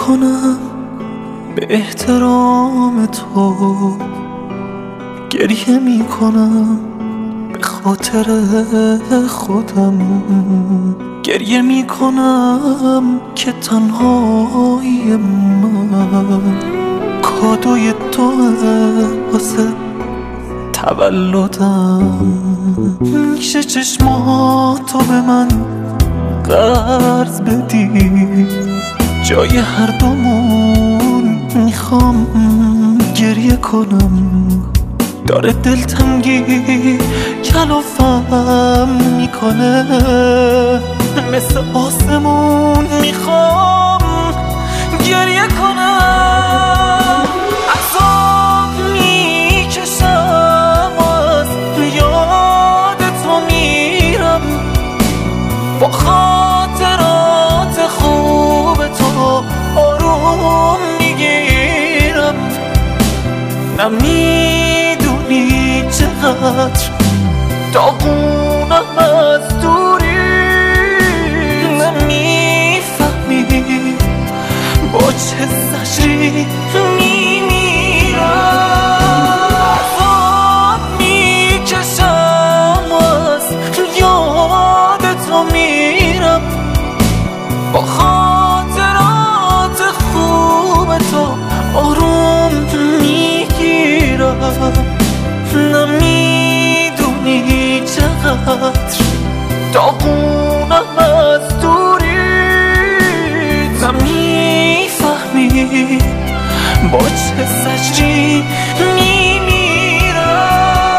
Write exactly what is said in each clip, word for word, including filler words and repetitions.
میکنم به احترام تو، گریه میکنم به خاطر خودم، گریه میکنم که تنهایی من کادوی توه واسه تولدم. میشه چشماتو به من قرض بدی؟ جای هر دومون میخوام گریه کنم. داره دلتنگی کلافم میکنه، مثل آسمون میخوام گریه کنم. عذاب میکشم از یاد تو میرم، با خاطرات خوب تو آروم میگیرم. نمیدونی چقدر داغونم از دوری، نمیفهمی با چه زجری میمیرم. عذاب میکشم از یاد تو میرم، با خاطرات خوب تو آروم میگیرم. نمیدونی چقدر داغونم از دوری، نمیفهمی با چه زجری میمیرم.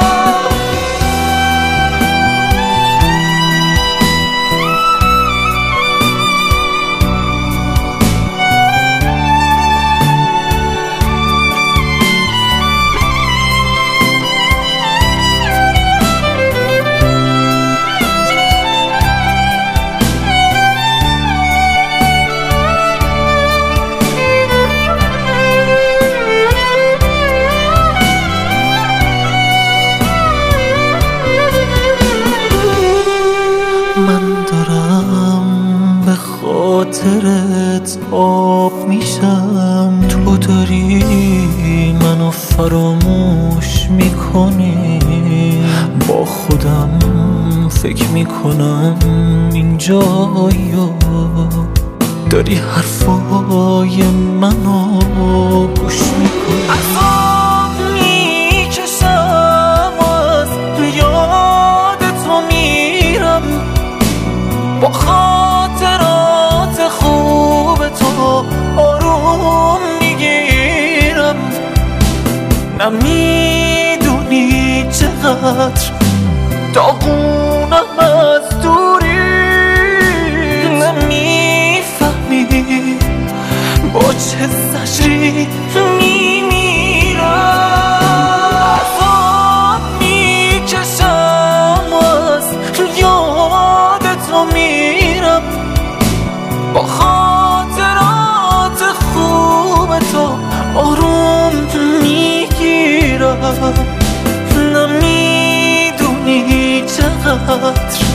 خاطرت آب میشم، تو داری منو فراموش میکنی. با خودم فکر میکنم اینجایی داری حرفای منو گوش میکنی. عذاب میکشم از یاد تو میرم، با خاطرات خوب تو آروم میگیرم. نمیدونی چقدر داغونم از دوری، نمیفهمی با چه زجری میمیرم. عذاب میکشم از یاد تو میرم، با خاطرات خوب تو آروم میگیرم. نمیدونی چقدر